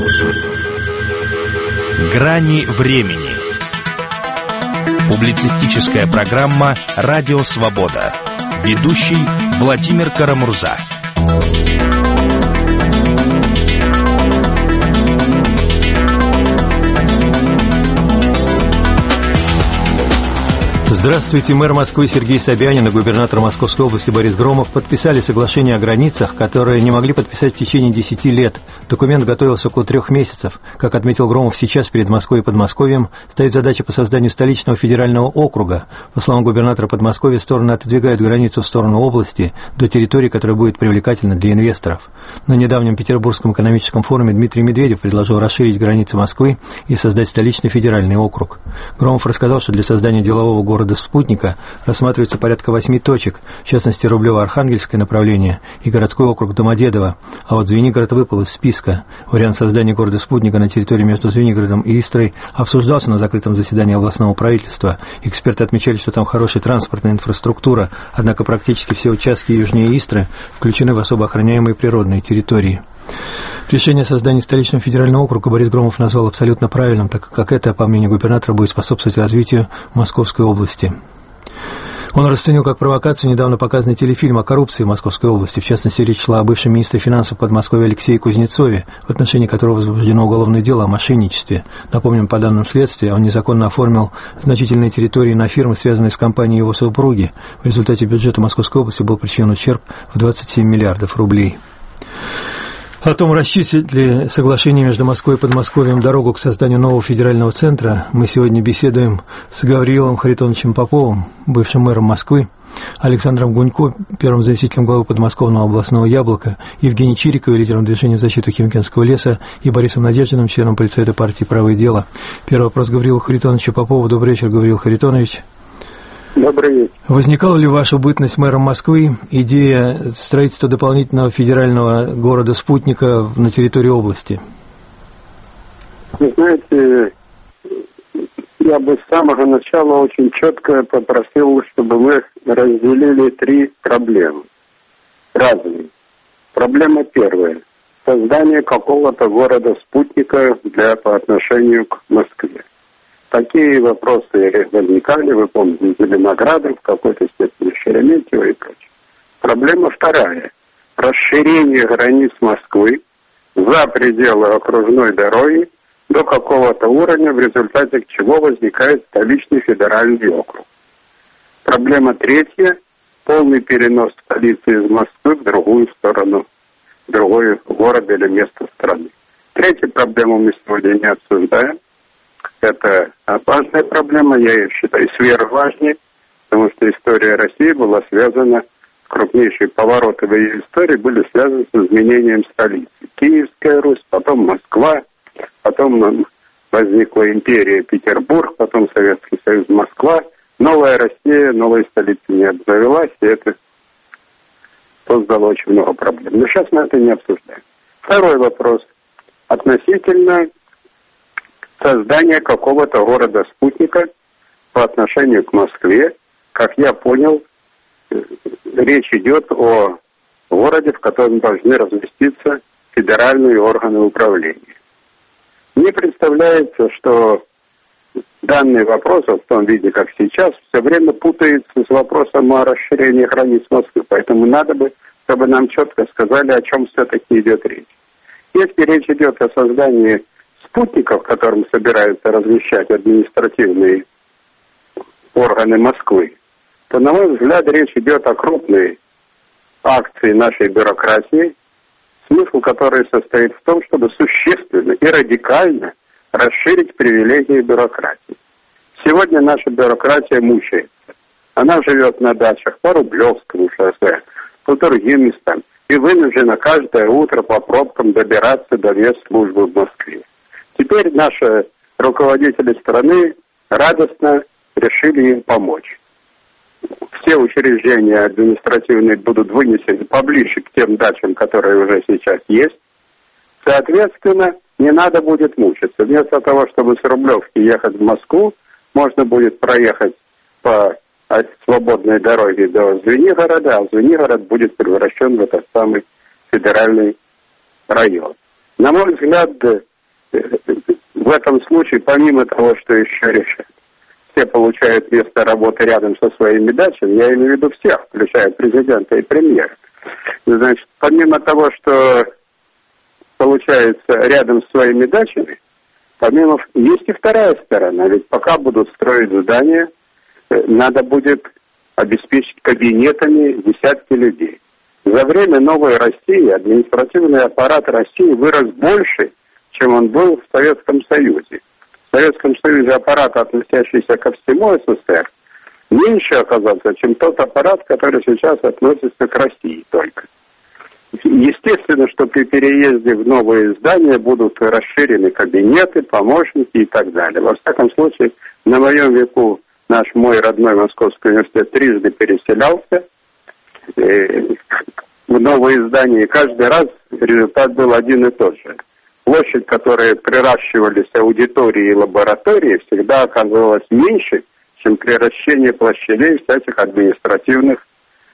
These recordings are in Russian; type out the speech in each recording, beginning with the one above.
Грани времени. Публицистическая программа «Радио Свобода». Ведущий Владимир Карамурза. Здравствуйте. Мэр Москвы Сергей Собянин и губернатор Московской области Борис Громов подписали соглашение о границах, которое не могли подписать в течение 10 лет. Документ готовился около 3 месяцев. Как отметил Громов, сейчас перед Москвой и Подмосковьем стоит задача по созданию столичного федерального округа. По словам губернатора Подмосковья, стороны отодвигают границу в сторону области до территории, которая будет привлекательна для инвесторов. На недавнем Петербургском экономическом форуме Дмитрий Медведев предложил расширить границы Москвы и создать столичный федеральный округ. Громов рассказал, что для создания делового города-спутника рассматривается порядка 8 точек, в частности Рублево-Архангельское направление и городской округ Домодедово, а вот Звенигород выпал из списка. Вариант создания города-спутника на территории между Звенигородом и Истрой обсуждался на закрытом заседании областного правительства. Эксперты отмечали, что там хорошая транспортная инфраструктура, однако практически все участки южнее Истры включены в особо охраняемые природные территории. Решение о создании столичного федерального округа Борис Громов назвал абсолютно правильным, так как это, по мнению губернатора, будет способствовать развитию Московской области. Он расценил как провокацию недавно показанный телефильм о коррупции в Московской области. В частности, речь шла о бывшем министре финансов Подмосковья Алексее Кузнецове, в отношении которого возбуждено уголовное дело о мошенничестве. Напомним, по данным следствия, он незаконно оформил значительные территории на фирмы, связанные с компанией его супруги. В результате бюджету Московской области был причинен ущерб в 27 миллиардов рублей. О том, расчистит ли соглашение между Москвой и Подмосковьем дорогу к созданию нового федерального центра, мы сегодня беседуем с Гаврилом Харитоновичем Поповым, бывшим мэром Москвы, Александром Гунько, первым заместителем главы подмосковного областного «Яблока», Евгением Чириковым, лидером движения в защиту Химкинского леса, и Борисом Надеждиным, членом политсовета партии «Правое дело». Первый вопрос Гаврилу Харитоновичу Попову. Добрый вечер, Гаврил Харитонович. Добрый вечер. Возникала ли в вашу бытность мэром Москвы идея строительства дополнительного федерального города-спутника на территории области? Вы знаете, я бы с самого начала очень четко попросил, чтобы мы разделили 3 проблемы разные. Проблема первая. Создание какого-то города-спутника по отношению к Москве. Такие вопросы возникали, вы помните, Зеленоградом, в какой-то степени Шереметьево и прочее. Проблема вторая. Расширение границ Москвы за пределы окружной дороги до какого-то уровня, в результате чего возникает столичный федеральный округ. Проблема третья. Полный перенос столицы из Москвы в другую сторону, в другой город или место страны. Третью проблему мы сегодня не обсуждаем. Это опасная проблема, я ее считаю сверхважной, потому что история России была связана, крупнейшие повороты в ее истории были связаны с изменением столицы. Киевская Русь, потом Москва, потом возникла империя Петербург, потом Советский Союз, Москва. Новая Россия, новая столица не обзавелась, и это создало очень много проблем. Но сейчас мы это не обсуждаем. Второй вопрос. Относительно создание какого-то города-спутника по отношению к Москве. Как я понял, речь идет о городе, в котором должны разместиться федеральные органы управления. Мне представляется, что данный вопрос, в том виде, как сейчас, все время путается с вопросом о расширении границ Москвы. Поэтому надо бы, чтобы нам четко сказали, о чем все-таки идет речь. Если речь идет о создании спутников, которым собираются размещать административные органы Москвы, то, на мой взгляд, речь идет о крупной акции нашей бюрократии, смысл которой состоит в том, чтобы существенно и радикально расширить привилегии бюрократии. Сегодня наша бюрократия мучается. Она живет на дачах по Рублевскому шоссе, по другим местам, и вынуждена каждое утро по пробкам добираться до вестслужбы в Москве. Теперь наши руководители страны радостно решили им помочь. Все учреждения административные будут вынесены поближе к тем дачам, которые уже сейчас есть. Соответственно, не надо будет мучиться. Вместо того, чтобы с Рублевки ехать в Москву, можно будет проехать по свободной дороге до Звенигорода, а Звенигород будет превращен в этот самый федеральный район. На мой взгляд, в этом случае, помимо того, что еще все получают место работы рядом со своими дачами, я имею в виду всех, включая президента и премьера. Значит, помимо того, что получается рядом с своими дачами, помимо есть и вторая сторона. Ведь пока будут строить здания, надо будет обеспечить кабинетами десятки людей. За время новой России административный аппарат России вырос больше, чем он был в Советском Союзе. В Советском Союзе аппарат, относящийся ко всему СССР, меньше оказался, чем тот аппарат, который сейчас относится к России только. Естественно, что при переезде в новые здания будут расширены кабинеты, помощники и так далее. Во всяком случае, на моем веку мой родной Московский университет трижды переселялся в новые здания, и каждый раз результат был один и тот же. Площадь, которой приращивались аудитории и лаборатории, всегда оказывалась меньше, чем приращение площадей всяких административных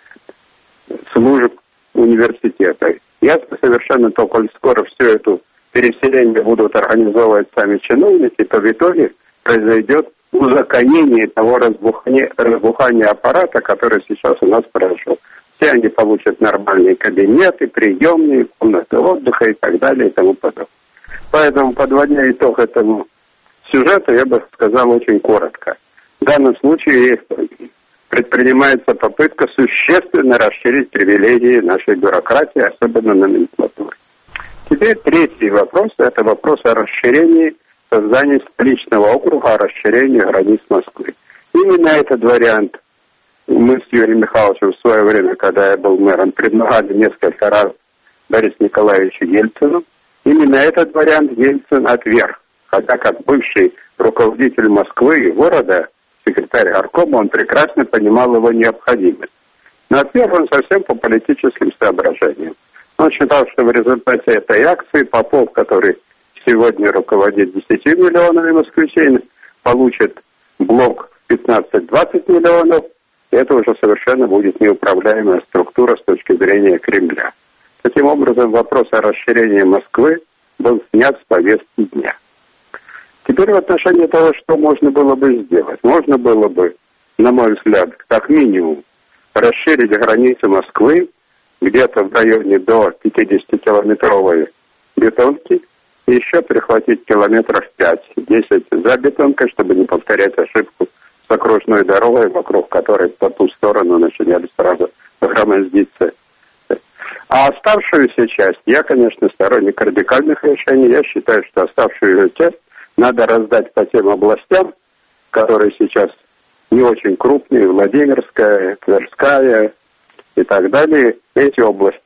служб университета. Ясно совершенно, то, коль скоро все это переселение будут организовывать сами чиновники, то в итоге произойдет узаконение того разбухания аппарата, который сейчас у нас произошел. Все они получат нормальные кабинеты, приемные, комнаты отдыха и так далее и тому подобное. Поэтому, подводя итог этому сюжету, я бы сказал очень коротко. В данном случае предпринимается попытка существенно расширить привилегии нашей бюрократии, особенно номенклатуры. Теперь третий вопрос – это вопрос о расширении создания столичного округа, о расширении границ Москвы. Именно этот вариант мы с Юрием Михайловичем в свое время, когда я был мэром, предлагали несколько раз Борису Николаевичу Ельцину. Именно этот вариант Ельцин отверг, хотя как бывший руководитель Москвы и города, секретарь горкома, он прекрасно понимал его необходимость. Но отверг он совсем по политическим соображениям. Он считал, что в результате этой акции Попов, который сегодня руководит 10 миллионами москвичей, получит блок 15-20 миллионов, и это уже совершенно будет неуправляемая структура с точки зрения Кремля. Таким образом, вопрос о расширении Москвы был снят с повестки дня. Теперь в отношении того, что можно было бы сделать. Можно было бы, на мой взгляд, как минимум, расширить границы Москвы где-то в районе до 50-километровой бетонки и еще прихватить километров 5-10 за бетонкой, чтобы не повторять ошибку с окружной дорогой, вокруг которой по ту сторону начинали сразу громоздиться. А оставшуюся часть, я, конечно, сторонник радикальных решений. Я считаю, что оставшуюся часть надо раздать по тем областям, которые сейчас не очень крупные, Владимирская, Тверская и так далее, эти области.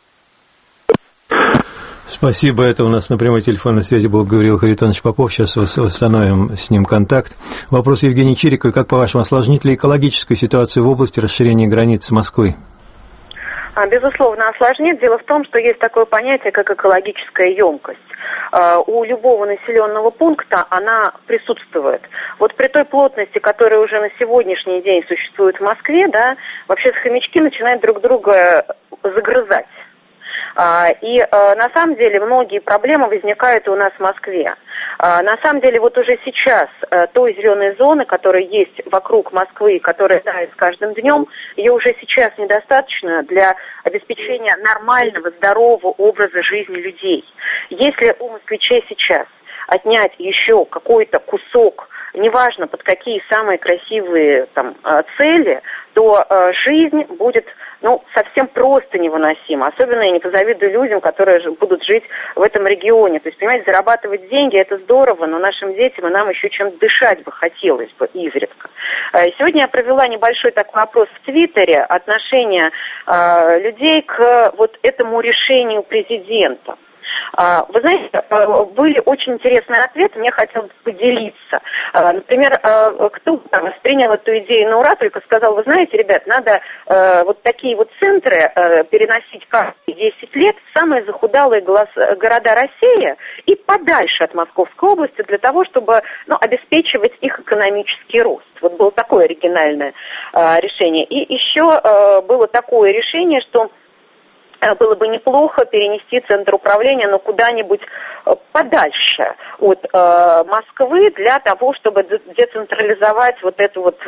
Спасибо. Это у нас на прямой телефонной связи был Гавриил Харитонович Попов. Сейчас восстановим с ним контакт. Вопрос Евгении Чириковой. Как, по-вашему, осложнит ли экологическую ситуацию в области расширения границ Москвы? Безусловно, осложнит. Дело в том, что есть такое понятие, как экологическая емкость. У любого населенного пункта она присутствует. Вот при той плотности, которая уже на сегодняшний день существует в Москве, да, вообще хомячки начинают друг друга загрызать. И на самом деле многие проблемы возникают у нас в Москве. На самом деле вот уже сейчас той зеленой зоны, которая есть вокруг Москвы, которая тает с каждым днем, ее уже сейчас недостаточно для обеспечения нормального, здорового образа жизни людей. Если у москвичей сейчас отнять еще какой-то кусок, неважно под какие самые красивые там цели, то жизнь будет совсем просто невыносима. Особенно я не позавидую людям, которые будут жить в этом регионе. То есть, понимаете, зарабатывать деньги – это здорово, но нашим детям и нам еще чем-то дышать бы хотелось бы изредка. Сегодня я провела небольшой такой опрос в Твиттере отношения людей к вот этому решению президента. Вы знаете, были очень интересные ответы, мне хотелось поделиться. Например, кто воспринял эту идею на ура, только сказал, вы знаете, ребят, надо вот такие вот центры переносить каждые 10 лет в самые захудалые города России и подальше от Московской области для того, чтобы обеспечивать их экономический рост. Вот было такое оригинальное решение. И еще было такое решение, что было бы неплохо перенести центр управления, но куда-нибудь подальше от Москвы для того, чтобы децентрализовать вот это вот,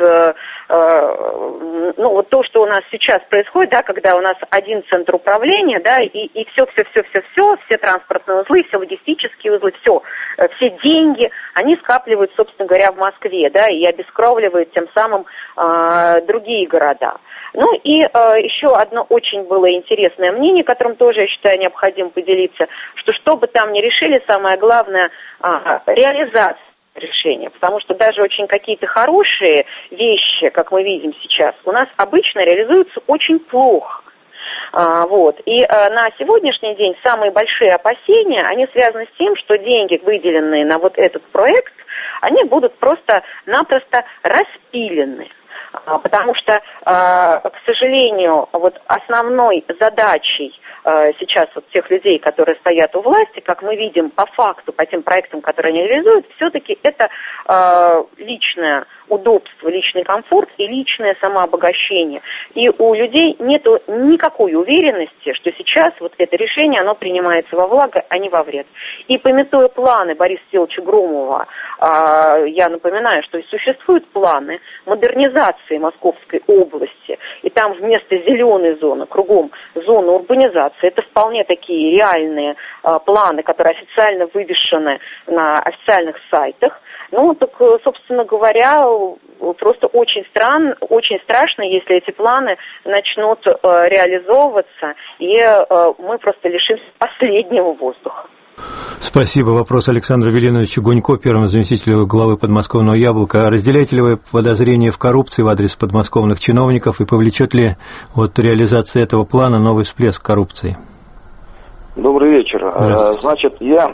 ну, вот то, что у нас сейчас происходит, да, когда у нас один центр управления, да, и все транспортные узлы, все логистические узлы, все деньги, они скапливаются, собственно говоря, в Москве, да, и обескровливают тем самым другие города. Ну и еще одно очень было интересное мнение, которым тоже, я считаю, необходимо поделиться, что бы там ни решили, самое главное реализация решения, потому что даже очень какие-то хорошие вещи, как мы видим сейчас, у нас обычно реализуются очень плохо. Вот. И на сегодняшний день самые большие опасения, они связаны с тем, что деньги, выделенные на вот этот проект, они будут просто-напросто распилены. Потому что, к сожалению, вот основной задачей сейчас вот тех людей, которые стоят у власти, как мы видим по факту, по тем проектам, которые они реализуют, все-таки это личное удобство, личный комфорт и личное самообогащение. И у людей нет никакой уверенности, что сейчас вот это решение, оно принимается во благо, а не во вред. И пометуя планы Бориса Всеволодовича Громова, я напоминаю, что существуют планы модернизации Московской области, и там вместо зеленой зоны кругом зона урбанизации. Это вполне такие реальные планы, которые официально вывешены на официальных сайтах. Ну, так, собственно говоря, просто очень страшно, если эти планы начнут реализовываться, и мы просто лишимся последнего воздуха. Спасибо. Вопрос Александру Веленовичу Гунько, первому заместителю главы подмосковного «Яблока». Разделяете ли вы подозрения в коррупции в адрес подмосковных чиновников и повлечет ли вот реализация этого плана новый всплеск коррупции? Добрый вечер. Значит, я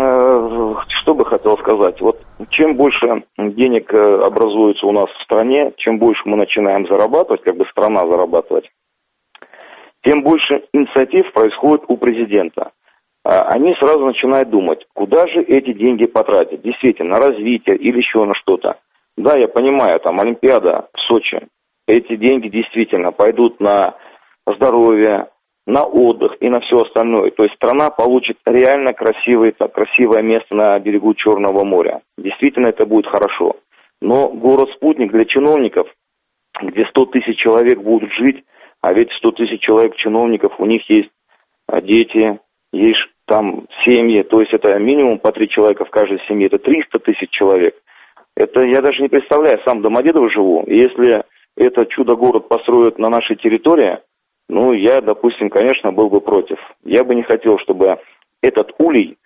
что бы хотел сказать. Вот чем больше денег образуется у нас в стране, чем больше мы начинаем зарабатывать, как бы страна зарабатывать, тем больше инициатив происходит у президента. Они сразу начинают думать, куда же эти деньги потратить, действительно, на развитие или еще на что-то. Да, я понимаю, там Олимпиада в Сочи, эти деньги действительно пойдут на здоровье, на отдых и на все остальное. То есть страна получит реально красивое место на берегу Черного моря. Действительно, это будет хорошо. Но город-спутник для чиновников, где 100 тысяч человек будут жить, а ведь 100 тысяч человек чиновников, у них есть дети, есть там семьи, то есть это минимум по 3 человека в каждой семье, это 300 тысяч человек. Это я даже не представляю, сам в Домодедово живу, и если этот чудо-город построят на нашей территории, ну, я, допустим, конечно, был бы против. Я бы не хотел, чтобы этот улей,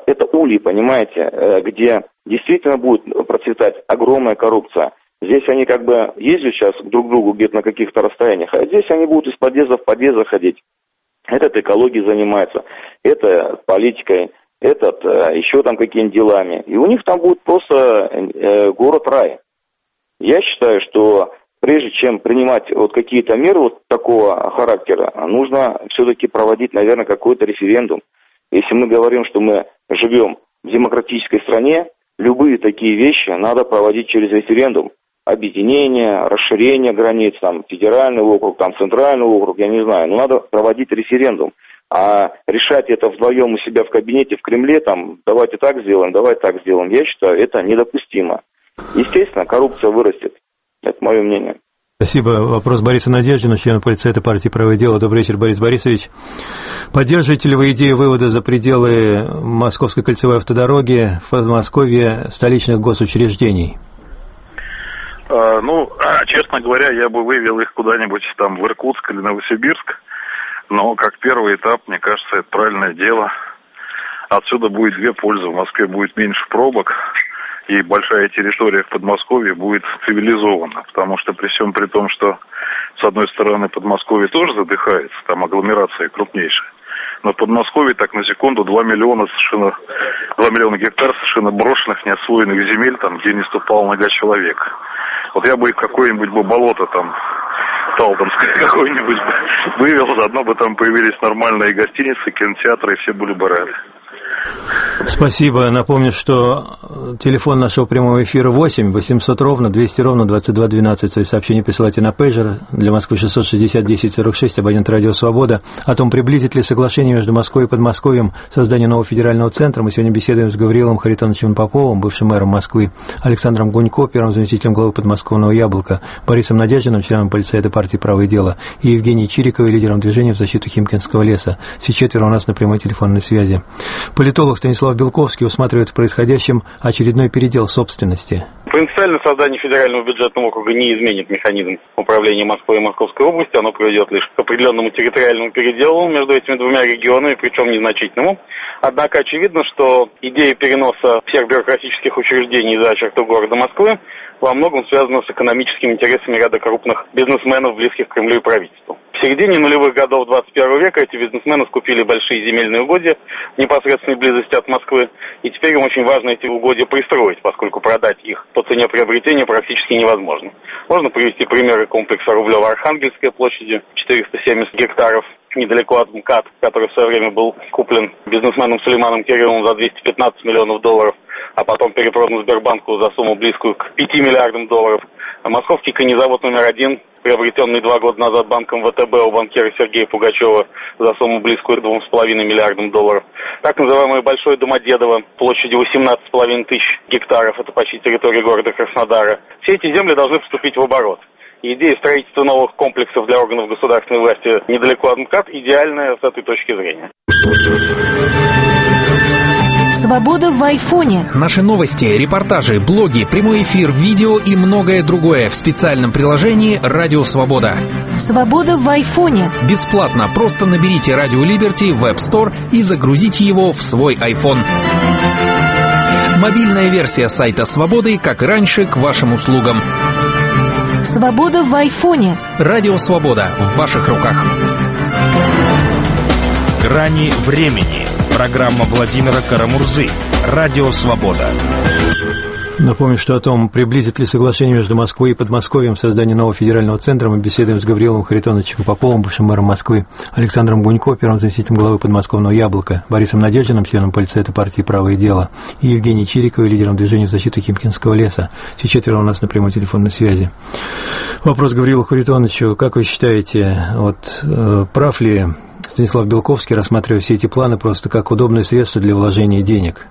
понимаете, где действительно будет процветать огромная коррупция. Здесь они как бы ездят сейчас друг к другу где-то на каких-то расстояниях, а здесь они будут из подъезда в подъезд ходить. Этот экологией занимается, это политикой, этот еще там какими-нибудь делами. И у них там будет просто город-рай. Я считаю, что прежде чем принимать вот какие-то меры вот такого характера, нужно все-таки проводить, наверное, какой-то референдум. Если мы говорим, что мы живем в демократической стране, любые такие вещи надо проводить через референдум. Объединение, расширение границ, там, федеральный округ, там, центральный округ, я не знаю. Но надо проводить референдум. А решать это вдвоем у себя в кабинете в Кремле, там, давайте так сделаем, давайте так сделаем, я считаю, это недопустимо. Естественно, коррупция вырастет. Это мое мнение. Спасибо. Вопрос Борису Надеждину, члену полицейской партии «Правое дело». Добрый вечер, Борис Борисович. Поддерживаете ли вы идею вывода за пределы Московской кольцевой автодороги в Подмосковье столичных госучреждений? Ну, честно говоря, я бы вывел их куда-нибудь там в Иркутск или Новосибирск, но как первый этап, мне кажется, это правильное дело. Отсюда будет две пользы. В Москве будет меньше пробок, и большая территория в Подмосковье будет цивилизована, потому что при всем при том, что с одной стороны Подмосковье тоже задыхается, там агломерация крупнейшая, но в Подмосковье так на секунду 2 миллиона гектар совершенно брошенных, неосвоенных земель, там, где не ступала нога человека. Вот я бы их какое-нибудь болото там, Талдомское какое-нибудь вывел, заодно бы там появились нормальные гостиницы, кинотеатры, и все были бы рады. Спасибо. Напомню, что телефон нашего прямого эфира 8 800 ровно 200 ровно 22 12. То есть сообщение присылайте на пейджер для Москвы 660 10 46, абонент «Радио Свобода». О том, приблизит ли соглашение между Москвой и Подмосковьем создание нового федерального центра, мы сегодня беседуем с Гавриилом Харитоновичем Поповым, бывшим мэром Москвы, Александром Гунько, первым заместителем главы подмосковного «Яблока», Борисом Надеждиным, членом Политсовета партии «Правое дело», и Евгенией Чириковой, лидером движения в защиту Химкинского леса. Все четверо у нас на прямой телефонной связи. Политолог Станислав Белковский усматривает в происходящем очередной передел собственности. Принципиально создание федерального бюджетного округа не изменит механизм управления Москвой и Московской областью. Оно приведет лишь к определенному территориальному переделу между этими двумя регионами, причем незначительному. Однако очевидно, что идея переноса всех бюрократических учреждений за черту города Москвы во многом связана с экономическими интересами ряда крупных бизнесменов, близких к Кремлю и правительству. В середине нулевых годов 21 века эти бизнесмены скупили большие земельные угодья в непосредственной близости от Москвы, и теперь им очень важно эти угодья пристроить, поскольку продать их по цене приобретения практически невозможно. Можно привести примеры комплекса Рублево-Архангельская площадью 470 гектаров, недалеко от МКАД, который в свое время был куплен бизнесменом Сулейманом Кирилловым за 215 миллионов долларов, а потом перепродан Сбербанку за сумму близкую к 5 миллиардам долларов. А московский конезавод номер 1, приобретенный 2 года назад банком ВТБ у банкира Сергея Пугачева за сумму близкую к 2,5 миллиардам долларов. Так называемое Большое Домодедово площадью 18,5 тысяч гектаров, это почти территория города Краснодара. Все эти земли должны вступить в оборот. Идея строительства новых комплексов для органов государственной власти недалеко от МКАД идеальная с этой точки зрения. Свобода в айфоне. Наши новости, репортажи, блоги, прямой эфир, видео и многое другое в специальном приложении «Радио Свобода». Свобода в айфоне. Бесплатно. Просто наберите «Радио Либерти» в App Store и загрузите его в свой iPhone. Мобильная версия сайта «Свободы», как и раньше, к вашим услугам. Свобода в айфоне. «Радио Свобода» в ваших руках. Грани времени. Программа Владимира Карамурзы. Радио Свобода. Напомню, что о том, приблизит ли соглашение между Москвой и Подмосковьем создание нового федерального центра, мы беседуем с Гавриилом Харитоновичем Поповым, бывшим мэром Москвы, Александром Гунько, первым заместителем главы подмосковного «Яблока», Борисом Надеждиным, членом Политсовета партии «Правое дело», и Евгенией Чириковой, лидером движения в защиту Химкинского леса. Все четверо у нас на прямой телефонной связи. Вопрос Гавриилу Харитоновичу. Как вы считаете, прав ли Станислав Белковский, рассматривая все эти планы просто как удобное средство для вложения денег?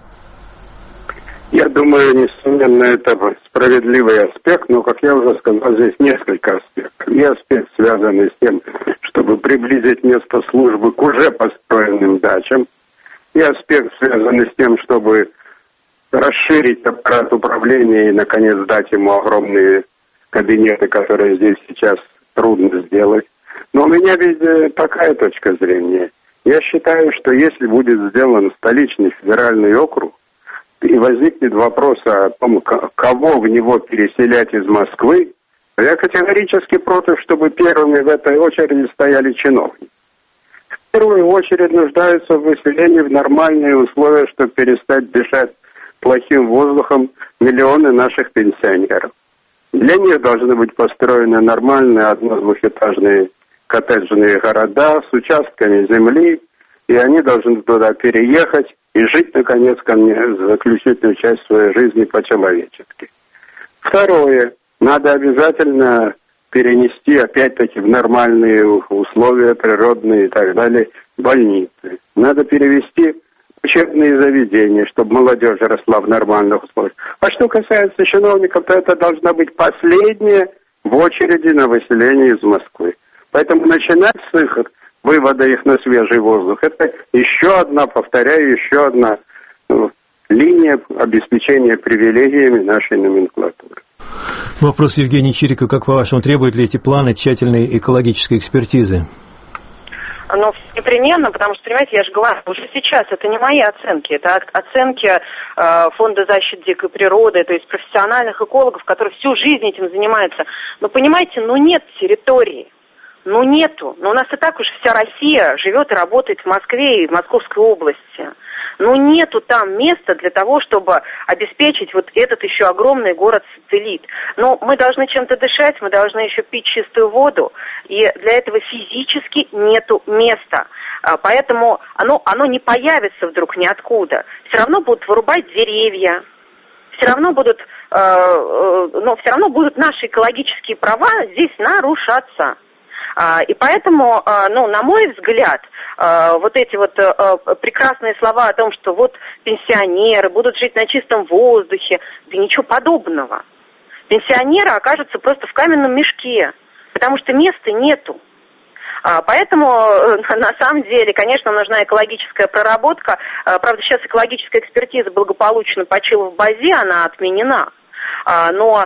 Я думаю, несомненно, это справедливый аспект, но, как я уже сказал, здесь несколько аспектов. И аспект, связанный с тем, чтобы приблизить место службы к уже построенным дачам, и аспект, связанный с тем, чтобы расширить аппарат управления и, наконец, дать ему огромные кабинеты, которые здесь сейчас трудно сделать. Но у меня ведь такая точка зрения. Я считаю, что если будет сделан столичный федеральный округ, и возникнет вопрос о том, кого в него переселять из Москвы, я категорически против, чтобы первыми в этой очереди стояли чиновники. В первую очередь нуждаются в выселении в нормальные условия, чтобы перестать дышать плохим воздухом миллионы наших пенсионеров. Для них должны быть построены нормальные одно-двухэтажные коттеджные города с участками земли, и они должны туда переехать и жить, наконец, заключительную часть своей жизни по-человечески. Второе. Надо обязательно перенести, опять-таки, в нормальные условия, природные и так далее, больницы. Надо перевести учебные заведения, чтобы молодежь росла в нормальных условиях. А что касается чиновников, то это должна быть последняя в очереди на выселение из Москвы. Поэтому начинать с их вывода их на свежий воздух, это еще одна линия обеспечения привилегиями нашей номенклатуры. Вопрос Евгении Чириковой. Как по-вашему, требуют ли эти планы тщательной экологической экспертизы? Ну, непременно, потому что, понимаете, я же говорю, уже сейчас это не мои оценки, это оценки Фонда защиты дикой природы, то есть профессиональных экологов, которые всю жизнь этим занимаются. Но, понимаете, нет территории. Нету. Но у нас и так уж вся Россия живет и работает в Москве и в Московской области. нету там места для того, чтобы обеспечить вот этот еще огромный город-сателлит. Но мы должны чем-то дышать, мы должны еще пить чистую воду, и для этого физически нету места. Поэтому оно не появится вдруг ниоткуда. Все равно будут вырубать деревья, все равно будут наши экологические права здесь нарушаться. И поэтому, на мой взгляд, вот эти вот прекрасные слова о том, что вот пенсионеры будут жить на чистом воздухе, да ничего подобного. Пенсионеры окажутся просто в каменном мешке, потому что места нету. Поэтому, на самом деле, конечно, нужна экологическая проработка. Правда, сейчас экологическая экспертиза благополучно почила в базе, она отменена. Но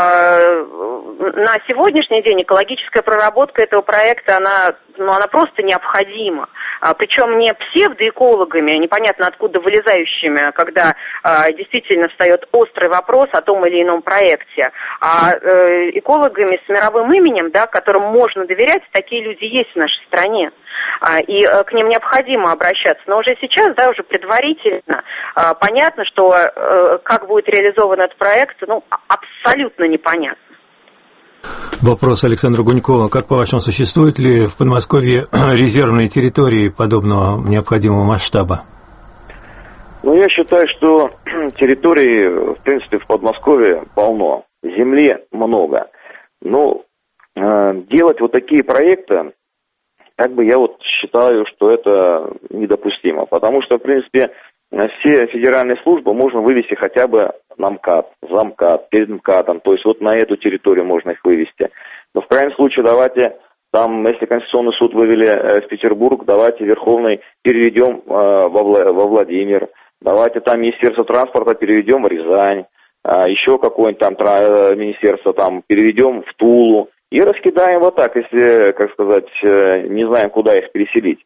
на сегодняшний день экологическая проработка этого проекта, она просто необходима. Причем не псевдоэкологами, непонятно откуда вылезающими, когда действительно встает острый вопрос о том или ином проекте, а экологами с мировым именем, да, которым можно доверять, такие люди есть в нашей стране. И к ним необходимо обращаться. Но уже сейчас, да, уже предварительно понятно, что как будет реализован этот проект, абсолютно непонятно. Вопрос Александра Гунькова. Как, по-вашему, существуют ли в Подмосковье резервные территории подобного необходимого масштаба? Я считаю, что территорий, в принципе, в Подмосковье полно. Земли много. Но делать вот такие проекты, я считаю, что это недопустимо. Потому что, в принципе, все федеральные службы можно вывести хотя бы на МКАД, за МКАД, перед МКАДом. То есть вот на эту территорию можно их вывести. Но в крайнем случае давайте, если Конституционный суд вывели в Петербург, давайте Верховный переведем во Владимир. Давайте там Министерство транспорта переведем в Рязань. Еще какое-нибудь там министерство переведем в Тулу. И раскидаем вот так, если, не знаем, куда их переселить.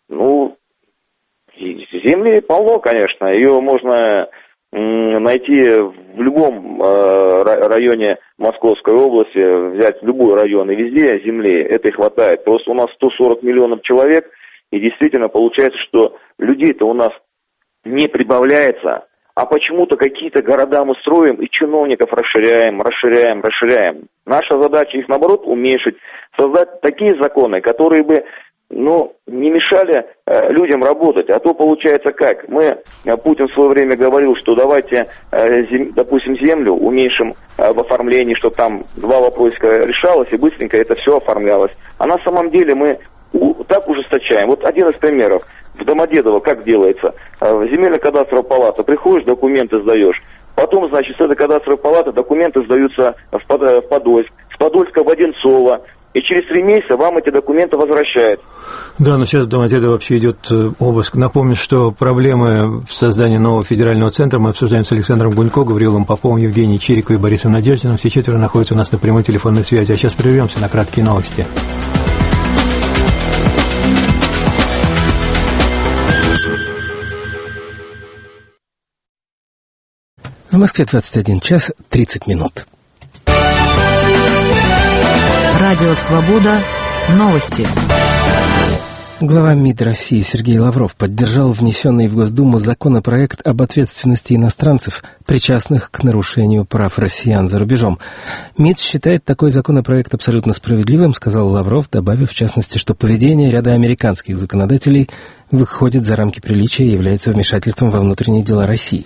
Земли полно, конечно. Ее можно найти в любом районе Московской области, взять любой район, и везде земли этой хватает. Просто у нас 140 миллионов человек, и действительно получается, что людей-то у нас не прибавляется, а почему-то какие-то города мы строим и чиновников расширяем. Наша задача их, наоборот, уменьшить, создать такие законы, которые бы не мешали людям работать. А то получается как? Путин в свое время говорил, что давайте, допустим, землю уменьшим в оформлении, чтобы там 2 вопросика решалось и быстренько это все оформлялось. А на самом деле мы так ужесточаем. Вот один из примеров. В Домодедово как делается? В земельно-кадастровую палату приходишь, документы сдаешь. Потом, с этой кадастровой палаты документы сдаются в Подольск. С Подольска в Одинцово. И через 3 месяца вам эти документы возвращают. Да, но сейчас в Домодедово вообще идет обыск. Напомню, что проблемы в создании нового федерального центра мы обсуждаем с Александром Гунько, Гаврилом Поповым, Евгением Чириковым и Борисом Надеждиным. Все 4 находятся у нас на прямой телефонной связи. А сейчас прервемся на краткие новости. В Москве 21 час 30 минут. Радио «Свобода». Новости. Глава МИД России Сергей Лавров поддержал внесенный в Госдуму законопроект об ответственности иностранцев, причастных к нарушению прав россиян за рубежом. МИД считает такой законопроект абсолютно справедливым, сказал Лавров, добавив в частности, что поведение ряда американских законодателей выходит за рамки приличия и является вмешательством во внутренние дела России.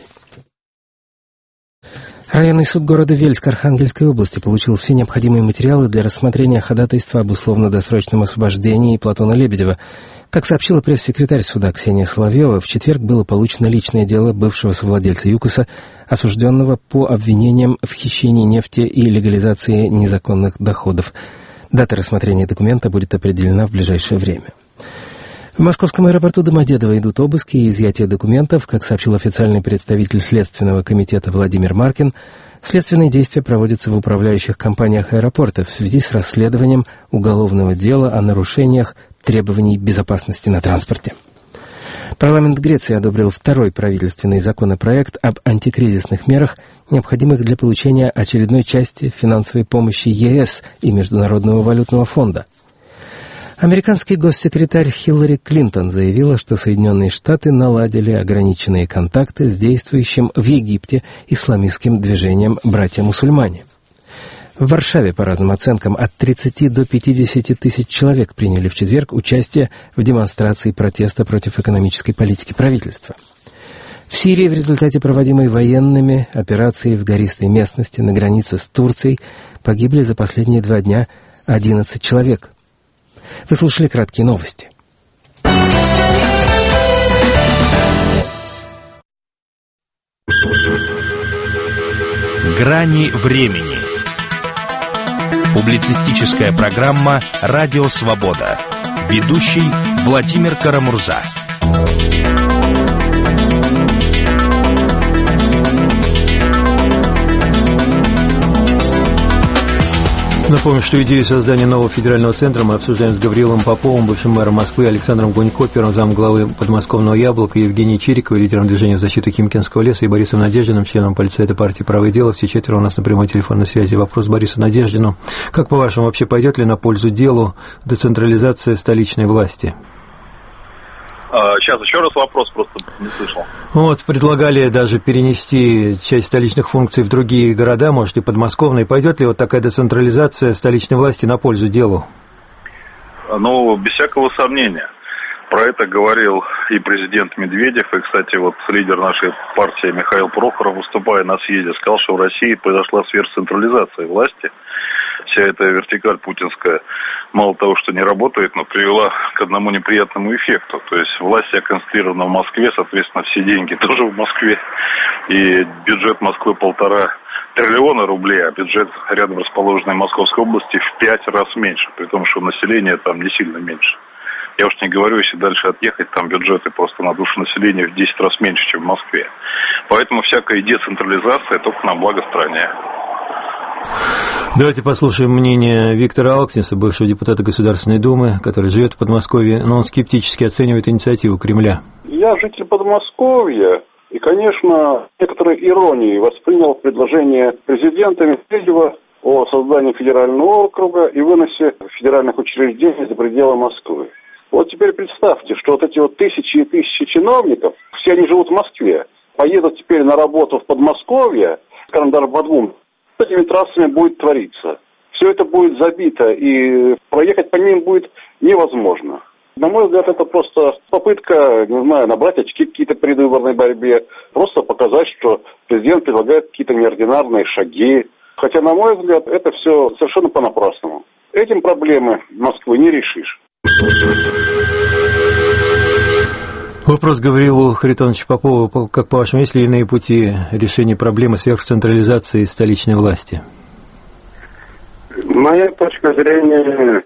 Районный суд города Вельск Архангельской области получил все необходимые материалы для рассмотрения ходатайства об условно-досрочном освобождении Платона Лебедева. Как сообщила пресс-секретарь суда Ксения Соловьева, в четверг было получено личное дело бывшего совладельца ЮКОСа, осужденного по обвинениям в хищении нефти и легализации незаконных доходов. Дата рассмотрения документа будет определена в ближайшее время. В московском аэропорту Домодедово идут обыски и изъятие документов. Как сообщил официальный представитель Следственного комитета Владимир Маркин, следственные действия проводятся в управляющих компаниях аэропорта в связи с расследованием уголовного дела о нарушениях требований безопасности на транспорте. Парламент Греции одобрил второй правительственный законопроект об антикризисных мерах, необходимых для получения очередной части финансовой помощи ЕС и Международного валютного фонда. Американский госсекретарь Хиллари Клинтон заявила, что Соединенные Штаты наладили ограниченные контакты с действующим в Египте исламистским движением «Братья-мусульмане». В Варшаве, по разным оценкам, от 30 до 50 тысяч человек приняли в четверг участие в демонстрации протеста против экономической политики правительства. В Сирии в результате проводимой военными операции в гористой местности на границе с Турцией погибли за последние 2 дня 11 человек. Вы слушали краткие новости. Грани времени. Публицистическая программа «Радио Свобода». Ведущий Владимир Карамурза. Напомню, что идею создания нового федерального центра мы обсуждаем с Гаврилом Поповым, бывшим мэром Москвы, Александром Гунько, первым замглавы подмосковного «Яблока», Евгенией Чириковой, лидером движения в защиту Химкинского леса, и Борисом Надеждиным, членом Политсовета партии «Правое дело». Все четверо у нас на прямой телефонной связи. Вопрос Борису Надеждину. Как, по-вашему, вообще пойдет ли на пользу делу децентрализация столичной власти? Сейчас еще раз вопрос, просто не слышал. Вот, предлагали даже перенести часть столичных функций в другие города, может, и подмосковные. Пойдет ли вот такая децентрализация столичной власти на пользу делу? Ну, без всякого сомнения. Про это говорил и президент Медведев, и, кстати, вот лидер нашей партии Михаил Прохоров, выступая на съезде, сказал, что в России произошла сверхцентрализация власти. Вся эта вертикаль путинская мало того, что не работает, но привела к одному неприятному эффекту. То есть власть вся концентрирована в Москве, соответственно, все деньги тоже в Москве. И бюджет Москвы 1,5 триллиона рублей, а бюджет рядом расположенной Московской области в 5 раз меньше, при том, что население там не сильно меньше. Я уж не говорю, если дальше отъехать, там бюджеты просто на душу населения в 10 раз меньше, чем в Москве. Поэтому всякая децентрализация только на благо стране. Давайте послушаем мнение Виктора Алксниса, бывшего депутата Государственной Думы, который живет в Подмосковье, но он скептически оценивает инициативу Кремля. Я житель Подмосковья и, конечно, некоторой иронией воспринял предложение президента Медведева о создании федерального округа и выносе федеральных учреждений за пределы Москвы. Вот теперь представьте, что вот эти вот тысячи и тысячи чиновников, все они живут в Москве, поедут теперь на работу в Подмосковье, скажем, даже по 2, с этими трассами будет твориться. Все это будет забито, и проехать по ним будет невозможно. На мой взгляд, это просто попытка, не знаю, набрать очки какие-то в предвыборной борьбе, просто показать, что президент предлагает какие-то неординарные шаги. Хотя, на мой взгляд, это все совершенно понапрасному. Этим проблемы Москвы не решишь. Вопрос Гаврилу Харитоновичу Попову. Как по-вашему, есть ли иные пути решения проблемы сверхцентрализации столичной власти? Моя точка зрения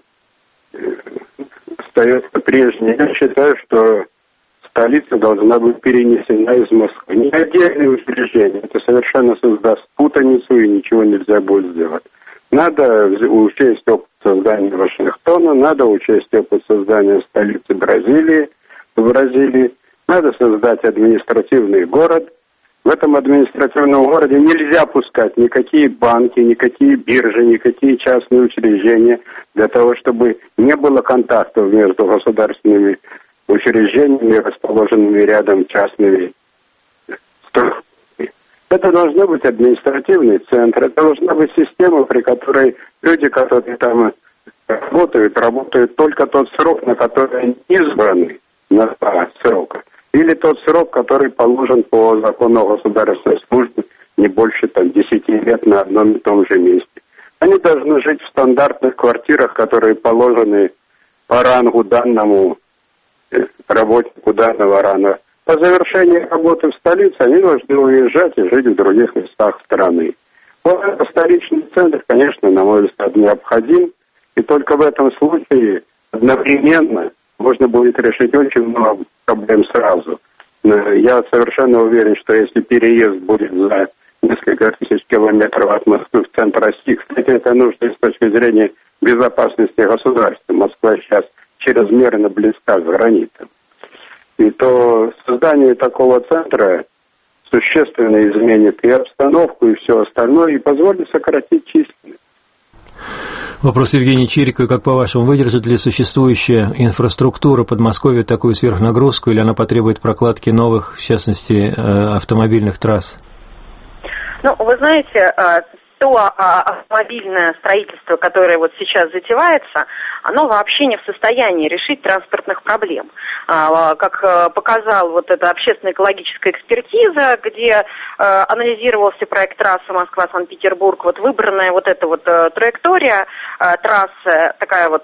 остается прежней. Я считаю, что столица должна быть перенесена из Москвы. Не отдельные учреждения. Это совершенно создаст путаницу, и ничего нельзя будет сделать. Надо учесть опыт создания Вашингтона, надо учесть опыт создания столицы Бразилии. В Бразилии надо создать административный город. В этом административном городе нельзя пускать никакие банки, никакие биржи, никакие частные учреждения, для того, чтобы не было контактов между государственными учреждениями, расположенными рядом частными структурами. Это должно быть административный центр, это должна быть система, при которой люди, которые там работают только тот срок, на который они избраны на срок, или тот срок, который положен по закону о государственной службе, не больше 10 лет на одном и том же месте. Они должны жить в стандартных квартирах, которые положены по рангу данному работнику данного ранга. По завершении работы в столице они должны уезжать и жить в других местах страны. Вот этот столичный центр, конечно, на мой взгляд, необходим, и только в этом случае одновременно можно будет решить очень много проблем сразу. Я совершенно уверен, что если переезд будет за несколько тысяч километров от Москвы в центр России, кстати, это нужно с точки зрения безопасности государства. Москва сейчас чрезмерно близка к границам. И то создание такого центра существенно изменит и обстановку, и все остальное, и позволит сократить численность. Вопрос Евгения Чирика. Как по-вашему, выдержит ли существующая инфраструктура Подмосковья такую сверхнагрузку, или она потребует прокладки новых, в частности, автомобильных трасс? Ну, вы знаете, то автомобильное строительство, которое вот сейчас затевается, оно вообще не в состоянии решить транспортных проблем. Как показал вот эта общественно-экологическая экспертиза, где анализировался проект трассы Москва-Санкт-Петербург, вот выбранная вот эта вот траектория трассы, такая вот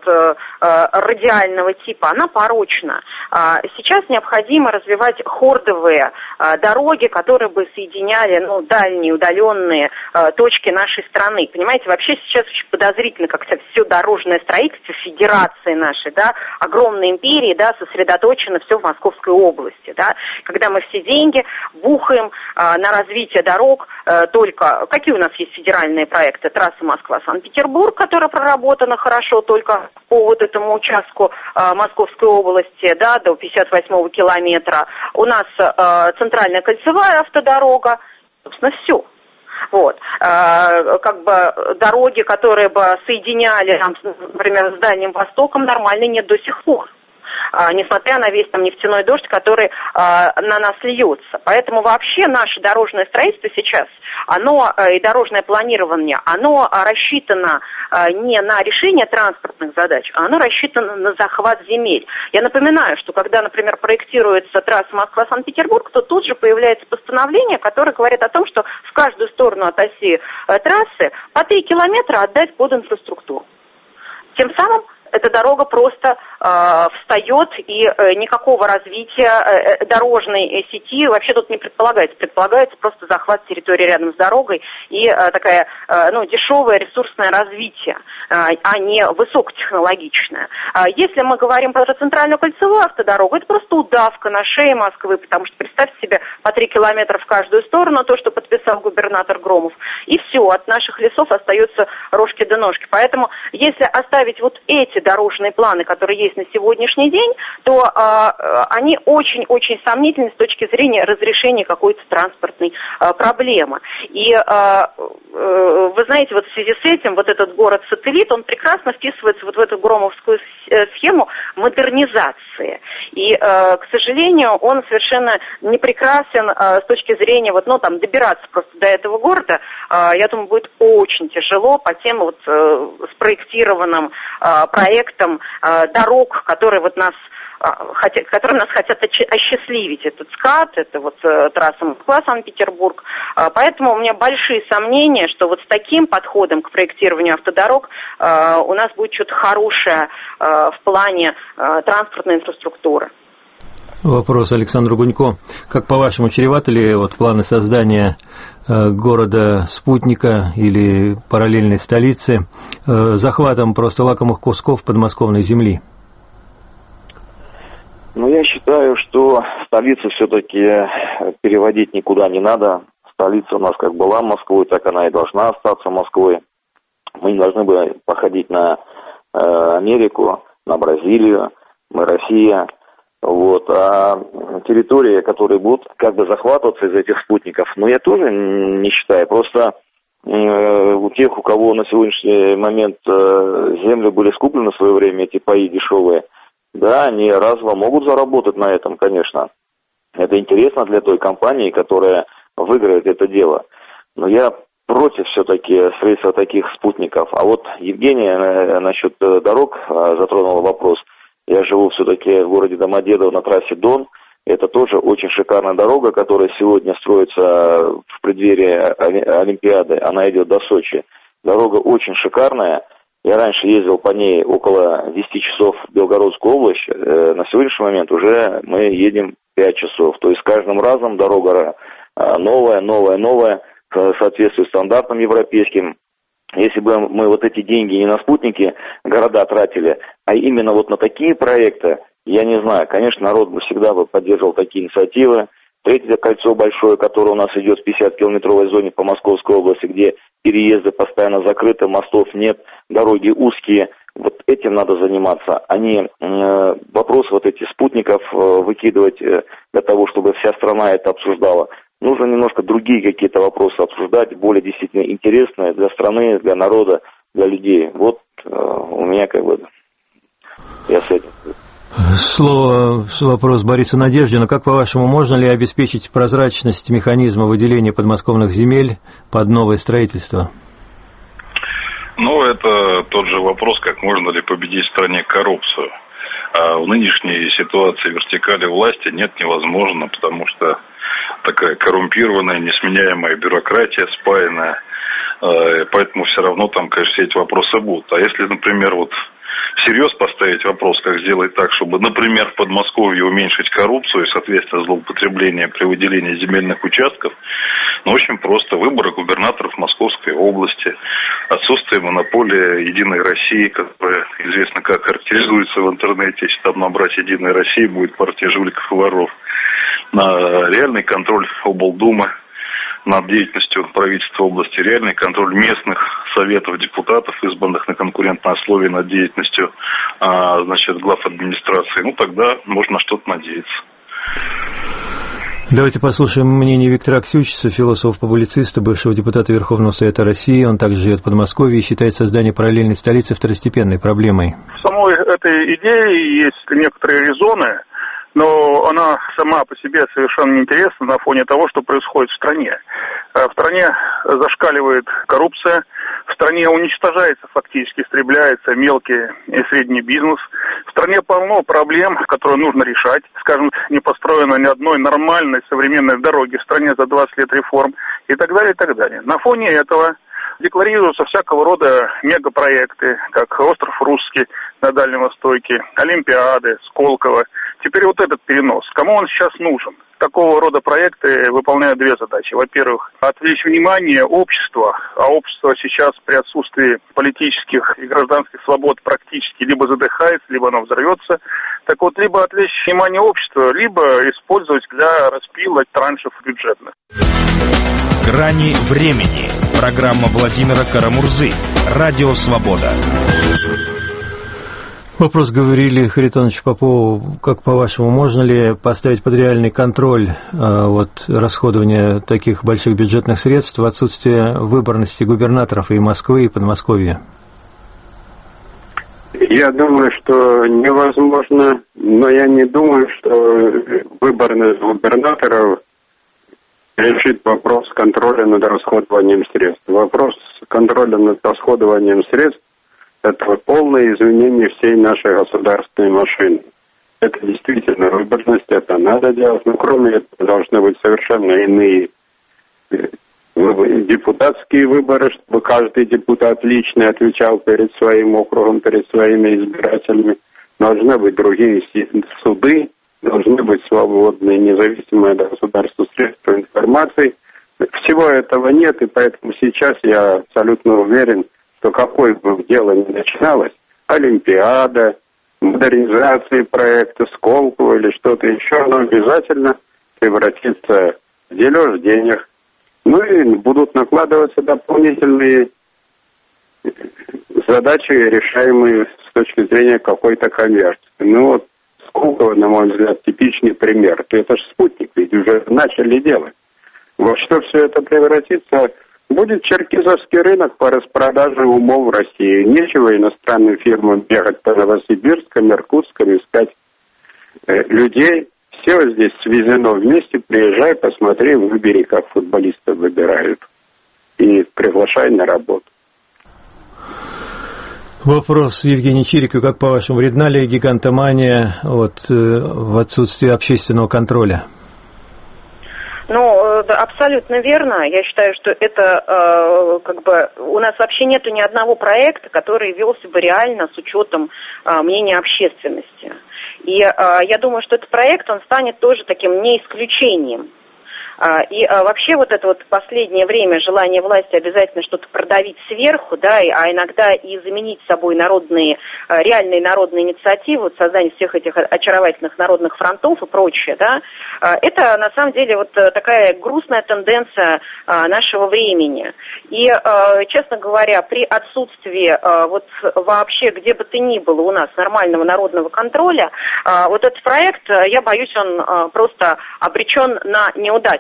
радиального типа, она порочна. Сейчас необходимо развивать хордовые дороги, которые бы соединяли, дальние, удаленные точки нашей страны. Понимаете, вообще сейчас очень подозрительно, как все дорожное строительство федерации нашей, да, огромной империи, да, сосредоточено все в Московской области, да, когда мы все деньги бухаем на развитие дорог только... Какие у нас есть федеральные проекты? Трасса Москва-Санкт-Петербург, которая проработана хорошо только по вот этому участку Московской области, да, до 58-го километра. У нас центральная кольцевая автодорога, собственно, все. Вот. Как бы дороги, которые бы соединяли, например, с Дальним Востоком, нормально нет до сих пор. Несмотря на весь там нефтяной дождь, который на нас льется. Поэтому вообще наше дорожное строительство сейчас, оно и дорожное планирование, оно рассчитано не на решение транспортных задач, а оно рассчитано на захват земель. Я напоминаю, что когда, например, проектируется трасса Москва-Санкт-Петербург, то тут же появляется постановление, которое говорит о том, что в каждую сторону от оси трассы по 3 километра отдать под инфраструктуру. Тем самым эта дорога просто встает, и никакого развития дорожной сети вообще тут не предполагается. Предполагается просто захват территории рядом с дорогой и такая, дешевое ресурсное развитие, а не высокотехнологичное. Если мы говорим про центральную кольцевую автодорогу, это просто удавка на шее Москвы, потому что представьте себе по 3 километра в каждую сторону, то, что подписал губернатор Громов, и все, от наших лесов остаются рожки до ножки. Поэтому, если оставить вот эти дорожные планы, которые есть на сегодняшний день, то они очень-очень сомнительны с точки зрения разрешения какой-то транспортной проблемы. И вы знаете, вот в связи с этим вот этот город-сателлит, он прекрасно вписывается вот в эту громовскую схему модернизации. И, к сожалению, он совершенно не прекрасен с точки зрения добираться просто до этого города. Я думаю, будет очень тяжело по тем вот спроектированным проектам дорог, которые которые нас хотят осчастливить. Этот СКАТ, это вот трасса Москва-Санкт-Петербург. Поэтому у меня большие сомнения, что вот с таким подходом к проектированию автодорог у нас будет что-то хорошее в плане транспортной инфраструктуры. Вопрос Александру Гунько. Как по-вашему, чреваты ли планы создания города-спутника или параллельной столицы захватом просто лакомых кусков подмосковной земли? Я считаю, что столицу все-таки переводить никуда не надо. Столица у нас как была Москвой, так она и должна остаться Москвой. Мы не должны бы походить на Америку, на Бразилию. Мы Россия. А территории, которые будут захватываться из этих спутников, я тоже не считаю. Просто у тех, у кого на сегодняшний момент земли были скуплены в свое время, эти паи дешевые, да, они разово могут заработать на этом, конечно. Это интересно для той компании, которая выиграет это дело. Но я против все-таки строительства таких спутников. А вот Евгения насчет дорог затронула вопрос. Я живу все-таки в городе Домодедово на трассе Дон. Это тоже очень шикарная дорога, которая сегодня строится в преддверии Олимпиады. Она идет до Сочи. Дорога очень шикарная. Я раньше ездил по ней около 10 часов в Белгородскую область. На сегодняшний момент уже мы едем 5 часов. То есть с каждым разом дорога новая, соответствует стандартам европейским. Если бы мы вот эти деньги не на спутники города тратили, а именно вот на такие проекты, я не знаю, конечно, народ бы всегда поддерживал такие инициативы. Третье кольцо большое, которое у нас идет в 50-километровой зоне по Московской области, где переезды постоянно закрыты, мостов нет, дороги узкие. Вот этим надо заниматься, а не вопрос вот этих спутников выкидывать для того, чтобы вся страна это обсуждала. Нужно немножко другие какие-то вопросы обсуждать, более действительно интересные для страны, для народа, для людей. Вот у меня я с этим. Вопрос Борису Надеждину. Как, по-вашему, можно ли обеспечить прозрачность механизма выделения подмосковных земель под новое строительство? Это тот же вопрос, как можно ли победить в стране коррупцию. А в нынешней ситуации вертикали власти нет, невозможно, потому что такая коррумпированная, несменяемая бюрократия, спаянная, поэтому все равно там, конечно, все эти вопросы будут. А если, например, всерьез поставить вопрос, как сделать так, чтобы, например, в Подмосковье уменьшить коррупцию и, соответственно, злоупотребление при выделении земельных участков, очень просто. Выборы губернаторов Московской области, отсутствие монополии Единой России, которая известно как характеризуется в интернете, если там набрать Единая Россия, будет партия жуликов и воров, на реальный контроль облдумы над деятельностью правительства области, реальный контроль местных советов депутатов, избранных на конкурентной основе, над деятельностью, глав администрации. Тогда можно что-то надеяться. Давайте послушаем мнение Виктора Аксючиса, философа-публициста, бывшего депутата Верховного Совета России. Он также живет в Подмосковье и считает создание параллельной столицы второстепенной проблемой. В самой этой идее есть некоторые резоны, но она сама по себе совершенно неинтересна на фоне того, что происходит в стране. В стране зашкаливает коррупция, в стране уничтожается, фактически истребляется мелкий и средний бизнес. В стране полно проблем, которые нужно решать. Скажем, не построено ни одной нормальной современной дороги в стране за 20 лет реформ и так далее, и так далее. На фоне этого декларируются всякого рода мегапроекты, как остров Русский на Дальнем Востоке, Олимпиады, Сколково. Теперь этот перенос. Кому он сейчас нужен? Такого рода проекты выполняют две задачи. Во-первых, отвлечь внимание общества, а общество сейчас при отсутствии политических и гражданских свобод практически либо задыхается, либо оно взорвется. Так вот, либо отвлечь внимание общества, либо использовать для распила траншев бюджетных. «Грани времени». Программа Владимира Карамурзы. Радио «Свобода». Вопрос говорили, Харитонович Попову, как по-вашему, можно ли поставить под реальный контроль расходования таких больших бюджетных средств в отсутствие выборности губернаторов и Москвы, и Подмосковья? Я думаю, что невозможно, но я не думаю, что выборность губернаторов решит вопрос контроля над расходованием средств. Вопрос контроля над расходованием средств – это полное изменение всей нашей государственной машины. Это действительно выборность, это надо делать, но кроме этого должны быть совершенно иные депутатские выборы, чтобы каждый депутат лично отвечал перед своим округом, перед своими избирателями. Должны быть другие суды, должны быть свободные, независимые от государства средства информации. Всего этого нет, и поэтому сейчас я абсолютно уверен, что какое бы дело ни начиналось, Олимпиада, модернизация проекта Сколково или что-то еще, оно обязательно превратится в дележ денег. И будут накладываться дополнительные задачи, решаемые с точки зрения какой-то коммерции. Сколково, на мой взгляд, типичный пример. Это же спутник, ведь уже начали делать. Во что все это превратится? Будет черкизовский рынок по распродаже умов в России. Нечего иностранным фирмам бегать по Новосибирскому, Иркутскому, искать людей. Все здесь свезено вместе. Приезжай, посмотри, выбери, как футболистов выбирают. И приглашай на работу. Вопрос Евгений Чирикову. Как по-вашему, вредна ли гигантомания в отсутствии общественного контроля? Абсолютно верно. Я считаю, что это у нас вообще нету ни одного проекта, который велся бы реально с учетом мнения общественности. И я думаю, что этот проект, он станет тоже таким не исключением. И вообще это последнее время желание власти обязательно что-то продавить сверху, а иногда и заменить собой реальные народные инициативы, создание всех этих очаровательных народных фронтов и прочее, это на самом деле такая грустная тенденция нашего времени. И, честно говоря, при отсутствии вообще где бы то ни было у нас нормального народного контроля, этот проект, я боюсь, он просто обречен на неудачу.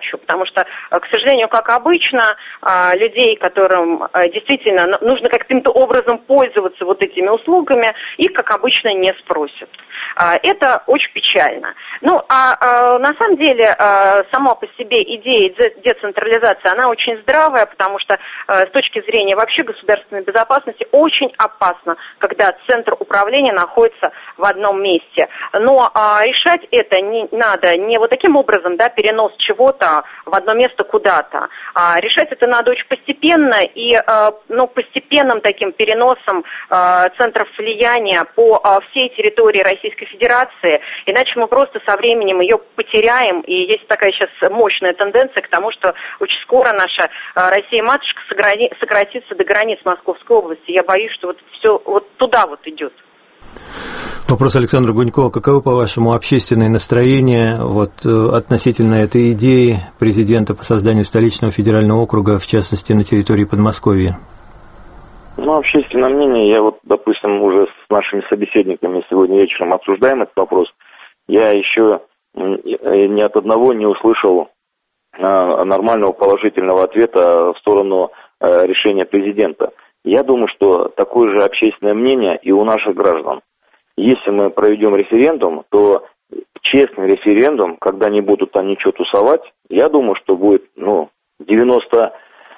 задачу, потому что, к сожалению, как обычно, людей, которым действительно нужно каким-то образом пользоваться вот этими услугами, их, как обычно, не спросят. Это очень печально. Ну, на самом деле, сама по себе идея децентрализации, она очень здравая, потому что с точки зрения вообще государственной безопасности очень опасно, когда центр управления находится в одном месте. Но решать это надо не вот таким образом, да, перенос чего-то в одно место куда-то. Решать это надо очень постепенно и постепенным таким переносом центров влияния по всей территории Российской Федерации, иначе мы просто со временем ее потеряем, и есть такая сейчас мощная тенденция к тому, что очень скоро наша Россия-матушка сократится до границ Московской области. Я боюсь, что вот все вот туда вот идет. Вопрос Александра Гунькова. Каковы, по-вашему, общественные настроения относительно этой идеи президента по созданию столичного федерального округа, в частности, на территории Подмосковья? Общественное мнение, допустим, уже с нашими собеседниками сегодня вечером обсуждаем этот вопрос. Я еще ни от одного не услышал нормального положительного ответа в сторону решения президента. Я думаю, что такое же общественное мнение и у наших граждан. Если мы проведем референдум, то честный референдум, когда не будут там ничего тусовать, я думаю, что будет 90%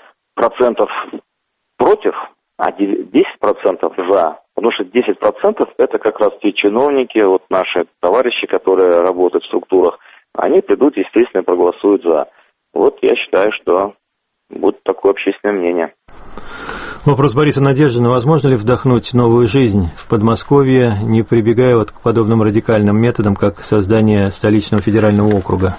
против, а 10% за. Потому что 10% это как раз те чиновники, наши товарищи, которые работают в структурах, они придут, естественно, проголосуют за. Я считаю, что будет такое общественное мнение. Вопрос Бориса Надеждина. Возможно ли вдохнуть новую жизнь в Подмосковье, не прибегая к подобным радикальным методам, как создание столичного федерального округа?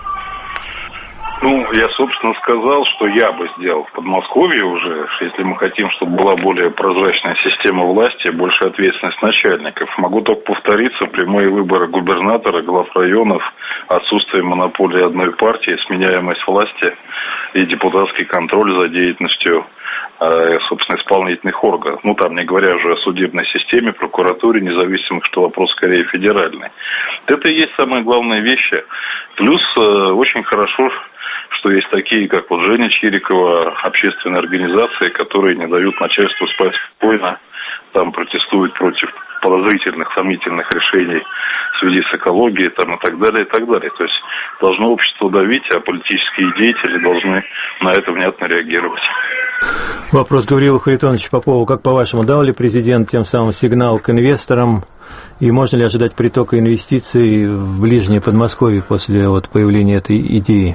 Я, собственно, сказал, что я бы сделал в Подмосковье уже, если мы хотим, чтобы была более прозрачная система власти, больше ответственность начальников. Могу только повториться: прямые выборы губернатора, глав районов, отсутствие монополии одной партии, сменяемость власти и депутатский контроль за деятельностью, собственно, исполнительных органов. Там не говоря уже о судебной системе, прокуратуре, независимых, что вопрос скорее федеральный. Это и есть самые главные вещи. Плюс очень хорошо, что есть такие, как Женя Чирикова, общественные организации, которые не дают начальству спать спокойно, там протестуют против подозрительных, сомнительных решений в связи с экологией и так далее, и так далее. То есть должно общество давить, а политические деятели должны на это внятно реагировать. Вопрос Гавриила Харитоновича Попова. Как по-вашему, дал ли президент тем самым сигнал к инвесторам, и можно ли ожидать притока инвестиций в ближнее Подмосковье после появления этой идеи?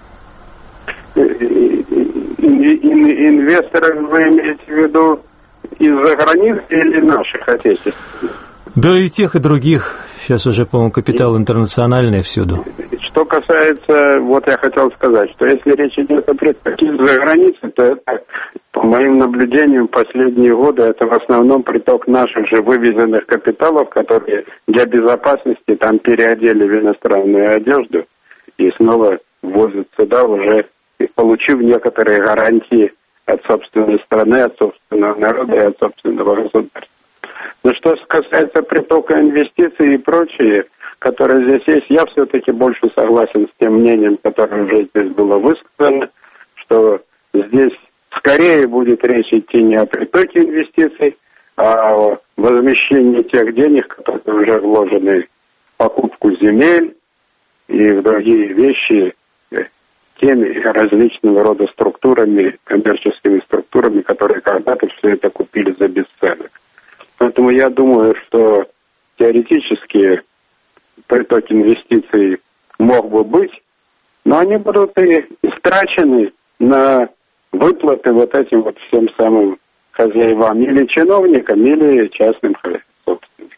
Инвесторы вы имеете в виду из-за границы или наших отечественных? Да и тех, и других. Сейчас уже, по-моему, капитал интернациональный всюду. Что касается, я хотел сказать, что если речь идет о притоке из-за границы, то это, по моим наблюдениям, последние годы, это в основном приток наших же вывезенных капиталов, которые для безопасности там переодели в иностранную одежду и снова ввозят сюда, уже получив некоторые гарантии от собственной страны, от собственного народа и от собственного государства. Но что касается притока инвестиций и прочее, которые здесь есть, я все-таки больше согласен с тем мнением, которое уже здесь было высказано, что здесь скорее будет речь идти не о притоке инвестиций, а о возмещении тех денег, которые уже вложены в покупку земель и в другие вещи, теми различного рода структурами, коммерческими структурами, которые когда-то все это купили за бесценок. Поэтому я думаю, что теоретически приток инвестиций мог бы быть, но они будут и истрачены на выплаты этим всем самым хозяевам, или чиновникам, или частным собственникам.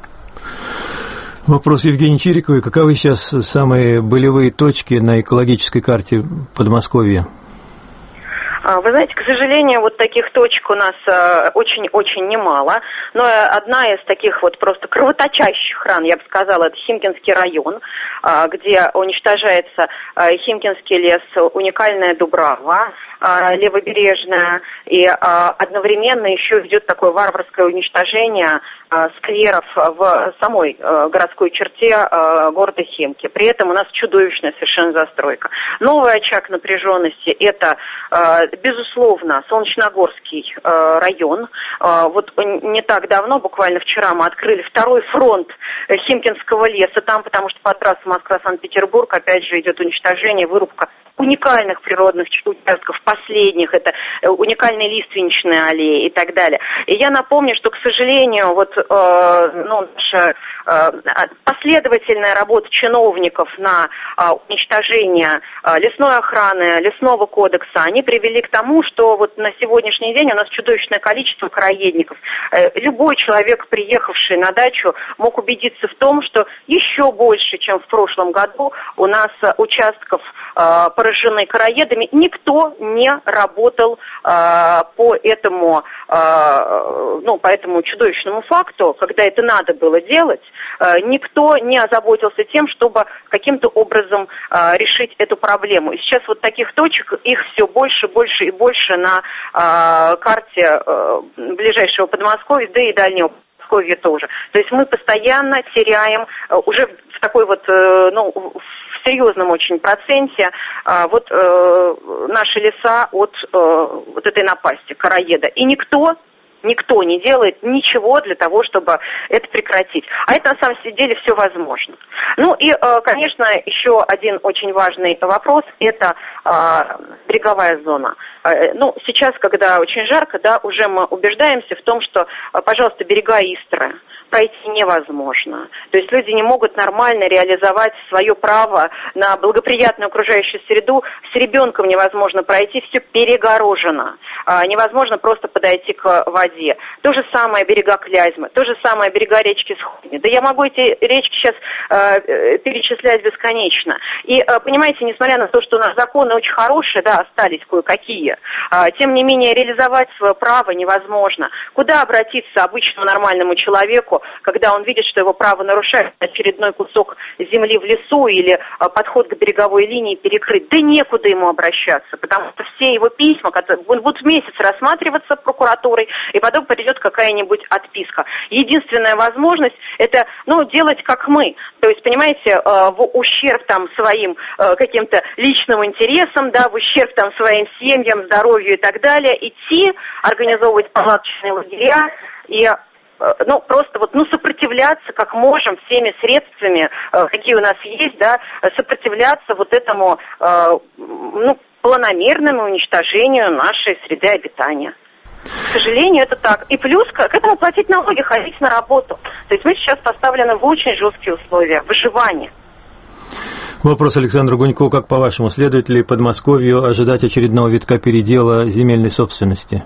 Вопрос Евгении Чириковой. Каковы сейчас самые болевые точки на экологической карте Подмосковья? Вы знаете, к сожалению, вот таких точек у нас очень-очень немало, но одна из таких вот просто кровоточащих ран, я бы сказала, это Химкинский район, где уничтожается Химкинский лес, уникальная Дубрава, левобережная, и одновременно еще идет такое варварское уничтожение скверов в самой городской черте города Химки. При этом у нас чудовищная совершенно застройка. Новый очаг напряженности – это, безусловно, Солнечногорский район. Вот не так давно, буквально вчера, мы открыли второй фронт Химкинского леса там, потому что по трассе Москва-Санкт-Петербург опять же идет уничтожение, вырубка уникальных природных участков, последних, это уникальные лиственничные аллеи и так далее. И я напомню, что, к сожалению, вот наша последовательная работа чиновников на уничтожение лесной охраны, лесного кодекса, они привели к тому, что вот на сегодняшний день у нас чудовищное количество короедников. Любой человек, приехавший на дачу, мог убедиться в том, что еще больше, чем в прошлом году, у нас участков поражены короедами. Никто не работал по этому чудовищному факту, когда это надо было делать. Никто не озаботился тем, чтобы каким-то образом решить эту проблему. И сейчас вот таких точек, их все больше, больше и больше на карте ближайшего Подмосковья, да и дальнего Подмосковья тоже. То есть мы постоянно теряем уже в такой вот, в серьезном очень проценте наши леса от вот этой напасти короеда. И никто не делает ничего для того, чтобы это прекратить. А это на самом деле все возможно. Ну и, конечно, еще один очень важный вопрос – это береговая зона. Сейчас, когда очень жарко, да, уже мы убеждаемся в том, что, пожалуйста, берега Истры пройти невозможно. То есть люди не могут нормально реализовать свое право на благоприятную окружающую среду. С ребенком невозможно пройти, все перегорожено. Невозможно просто подойти к воде. То же самое берега Клязьмы, то же самое берега речки Схуни. Да я могу эти речки сейчас перечислять бесконечно. И, понимаете, несмотря на то, что у нас законы очень хорошие, да, остались кое-какие, тем не менее реализовать свое право невозможно. Куда обратиться обычному нормальному человеку, когда он видит, что его право нарушает, очередной кусок земли в лесу или подход к береговой линии перекрыт? Да некуда ему обращаться, потому что все его письма, которые будут месяц рассматриваться прокуратурой, и потом придет какая-нибудь отписка. Единственная возможность – это, делать как мы. То есть, понимаете, в ущерб там своим каким-то личным интересам, да, в ущерб там своим семьям, здоровью и так далее, идти, организовывать палаточные лагеря и просто сопротивляться как можем всеми средствами, какие у нас есть, да, сопротивляться вот этому, планомерному уничтожению нашей среды обитания. К сожалению, это так. И плюс к этому платить налоги, ходить на работу. То есть мы сейчас поставлены в очень жесткие условия выживания. Вопрос Александру Гунько. Как по-вашему, следует ли Подмосковью ожидать очередного витка передела земельной собственности?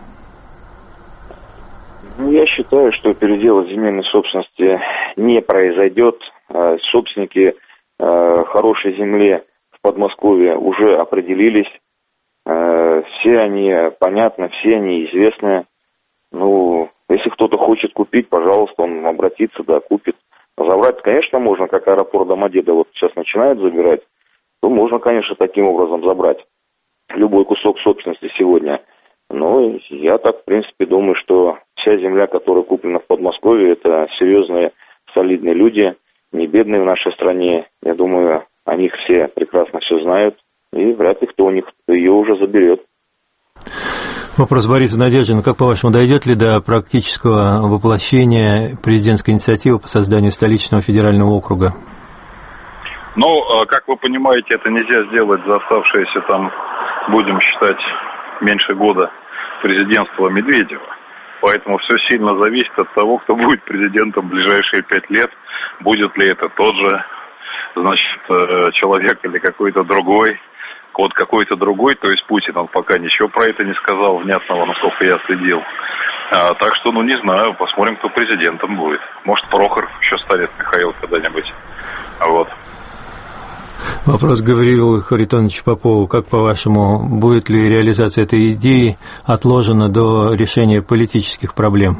Я считаю, что передел земельной собственности не произойдет. Собственники хорошей земли в Подмосковье уже определились. Все они понятны, все они известны. Если кто-то хочет купить, пожалуйста, он обратится, да, купит. Забрать, конечно, можно, как аэропорт Домодедово вот сейчас начинают забирать, то можно, конечно, таким образом забрать любой кусок собственности сегодня. Но я так, в принципе, думаю, что вся земля, которая куплена в Подмосковье, это серьезные, солидные люди, не бедные в нашей стране. Я думаю, о них все прекрасно все знают, и вряд ли кто у них ее уже заберет. Вопрос Бориса Надеждина. Как, по-вашему, дойдет ли до практического воплощения президентской инициативы по созданию столичного федерального округа? Как вы понимаете, это нельзя сделать за оставшиеся будем считать, меньше года президентства Медведева. Поэтому все сильно зависит от того, кто будет президентом в ближайшие 5 лет. Будет ли это тот же, человек или какой-то другой. Вот какой-то другой, то есть Путин, он пока ничего про это не сказал внятного, насколько я следил. Так что, не знаю, посмотрим, кто президентом будет. Может, Прохоров еще станет, Михаил, когда-нибудь. Вот. Вопрос Гаврилу Харитоновичу Попову. Как, по-вашему, будет ли реализация этой идеи отложена до решения политических проблем?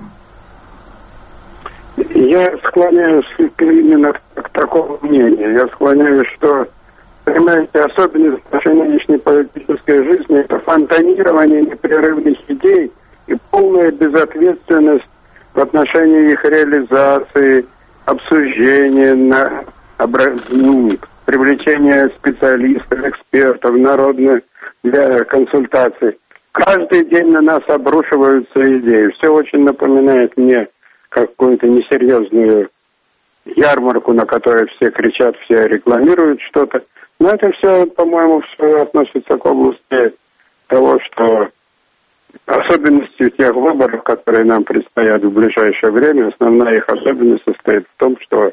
Я склоняюсь именно к такому мнению. Я склоняюсь, что, понимаете, особенность нашей нынешней политической жизни – это фонтанирование непрерывных идей и полная безответственность в отношении их реализации, обсуждения, привлечения специалистов, экспертов, народных для консультаций. Каждый день на нас обрушиваются идеи. Все очень напоминает мне какую-то несерьезную ярмарку, на которой все кричат, все рекламируют что-то. Но это все, по-моему, все относится к области того, что особенностью тех выборов, которые нам предстоят в ближайшее время, основная их особенность состоит в том, что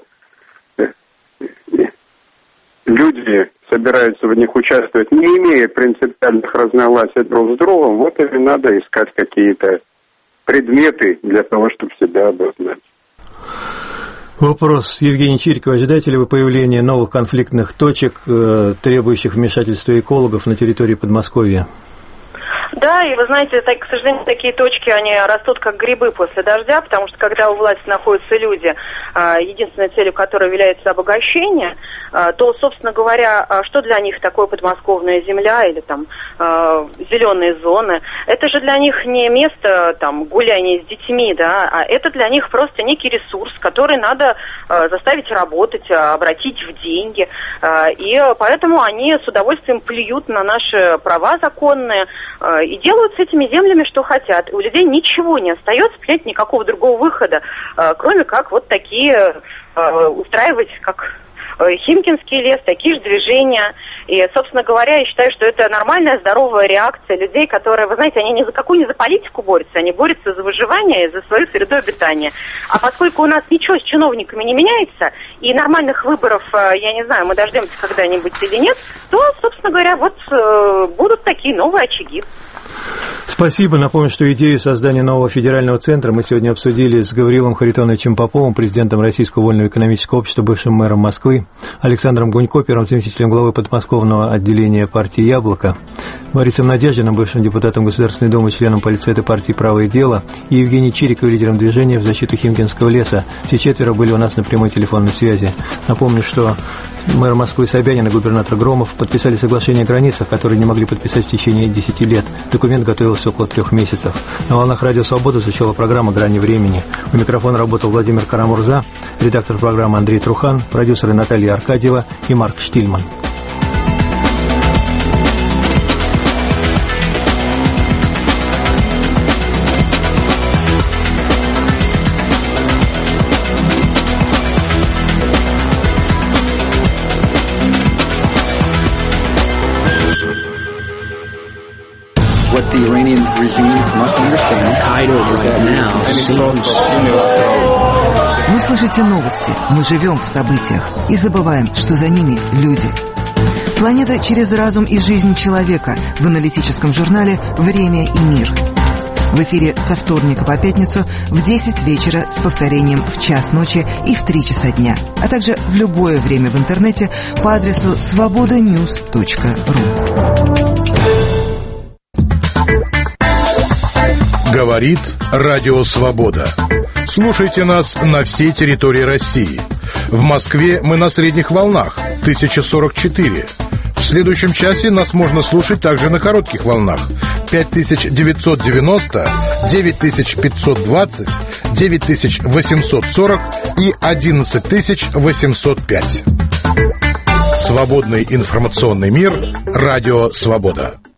люди собираются в них участвовать, не имея принципиальных разногласий друг с другом. Вот и надо искать какие-то предметы для того, чтобы себя обознать. Вопрос Евгений Чириков. Ожидаете ли вы появления новых конфликтных точек, требующих вмешательства экологов на территории Подмосковья? Да, и вы знаете, к сожалению, такие точки, они растут как грибы после дождя, потому что когда у власти находятся люди, единственной целью которой является обогащение, то, собственно говоря, что для них такое подмосковная земля или там зеленые зоны? Это же для них не место там гуляния с детьми, да, а это для них просто некий ресурс, который надо заставить работать, обратить в деньги. И поэтому они с удовольствием плюют на наши права законные и делают с этими землями, что хотят. У людей ничего не остается, понимаете, никакого другого выхода, кроме как вот такие устраивать, как Химкинский лес, такие же движения. И, собственно говоря, я считаю, что это нормальная, здоровая реакция людей, которые, вы знаете, они ни за политику борются, они борются за выживание и за свою среду обитания. А поскольку у нас ничего с чиновниками не меняется, и нормальных выборов, я не знаю, мы дождемся когда-нибудь или нет, то, собственно говоря, вот будут такие новые очаги. Спасибо. Напомню, что идею создания нового федерального центра мы сегодня обсудили с Гаврилом Харитоновичем Поповым, президентом Российского вольного экономического общества, бывшим мэром Москвы, Александром Гунько, первым заместителем главы подмосковного отделения партии «Яблоко», Борисом Надеждиным, бывшим депутатом Государственной Думы, членом политсовета партии «Правое дело», и Евгений Чириков, лидером движения в защиту Химкинского леса. Все четверо были у нас на прямой телефонной связи. Напомню, что мэр Москвы Собянин и губернатор Громов подписали соглашение о границах, которые не могли подписать в течение 10 лет. Документ готовился около 3 месяцев. На волнах «Радио Свобода» звучала программа «Грани времени». У микрофона работал Владимир Карамурза, редактор программы Андрей Трухан, продюсеры Наталья Аркадьева и Марк Штильман. What the Iranian regime must understand is that now Вы слышите новости, мы живем в событиях и забываем, что за ними люди. Планета через разум и жизнь человека в аналитическом журнале «Время и мир». В эфире со вторника по пятницу в 10 вечера с повторением в час ночи и в 3 часа дня, а также в любое время в интернете по адресу svobodanews.ru. Говорит Радио Свобода. Слушайте нас на всей территории России. В Москве мы на средних волнах 1044. В следующем часе нас можно слушать также на коротких волнах 5990, 9520, 9840 и 11805. Свободный информационный мир. Радио Свобода.